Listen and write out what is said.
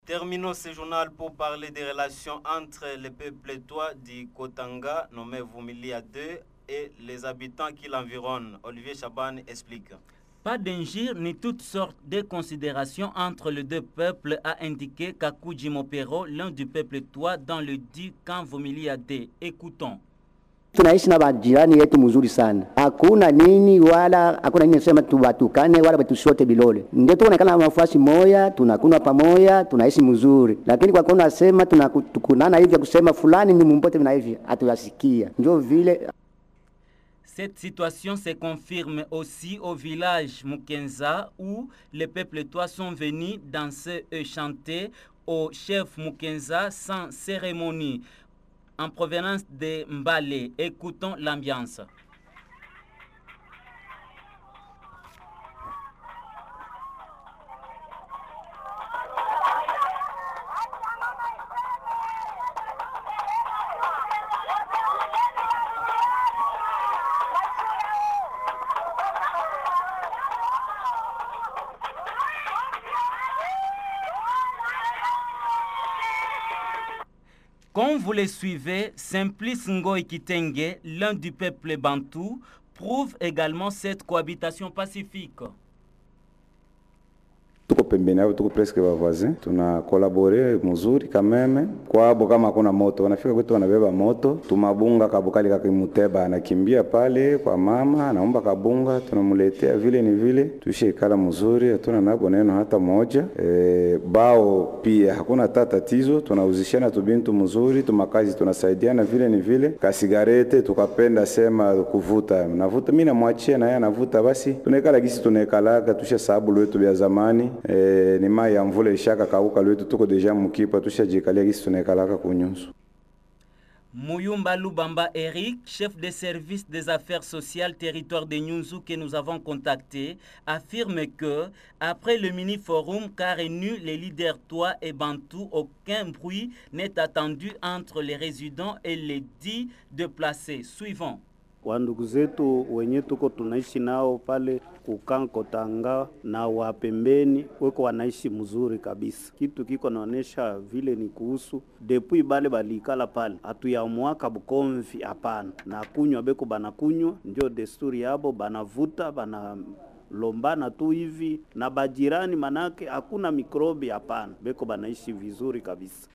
Terminons ce journal pour parler des relations entre les peuples Toa du Kotanga, nommé Vumilia 2, et les habitants qui l'environnent. Olivier Chaban explique. Pas d'injure ni toutes sortes de considérations entre les deux peuples, a indiqué Kakuji Mopero, l'un du peuple Toa, dans le dit camp Vumilia 2. Écoutons. Tunaishi na majirani yetu mzuri sana. Hakuna nini wala hakuna nini sema tubatukane wala batushote bilole. Ndio tunaonekana mafasi moya, tunakunwa pamoja, tunaishi mzuri. Lakini kwa kuna sema tunakunana hivi kusema fulani ni mumpote na hivi atuyasikia. Ndio vile. Cette situation se confirme aussi au village Mukenza où les peuples Toa sont venus danser et chanter au chef Mukenza sans cérémonie. En provenance de Mbale, écoutons l'ambiance. Comme vous le suivez, Simplice Ngoy Kitenge, l'un du peuple bantou, prouve également cette cohabitation pacifique. Tuko pembeni yao, tuko presque voisins, tuna collaborer mzuri kameme. Kwabo kama kuna moto, wanafika kwetu wanabeba moto, tumabunga kabukali kakimuteba anakimbia pale kwa mama, anaomba kabunga, tunamletea vile ni vile, tushikala mzuri, hatuna nabo neno hata moja. Bao pia hakuna tatizo, tunauzishana tubintu mzuri, tumakazi tunasaidiana vile ni vile. Ka sigarete tukapenda sema kuvuta, navuta mimi namwachia na yeye anavuta, basi tunekala gisi tunekalaka tusha sababu letu vya zamani. Ni mai ya mvula ishaka kauka lwetu tuko deja mukipa tushajikalia gisi tunekalaka kunyusu. Muyumba Lubamba Eric, chef de service des affaires sociales territoire de Nyunzu que nous avons contacté, affirme que après le mini-forum qu'a réuni les leaders Toa et Bantou, aucun bruit n'est attendu entre les résidents et les 10 déplacés. Suivant. Wandugu zetu wenye tuko tunaishi nao pale Kotanga na wapembeni weko wanaishi mzuri kabisa. Kitu kiko naonesha vile ni kuhusu depuis bale balikala pale atuyamwaka bukomvi hapana, na kunywa beko banakunywa, ndio desturi yabo, banavuta bana lombana tu hivi na bajirani, manake hakuna mikrobi hapana, beko banaishi vizuri kabisa.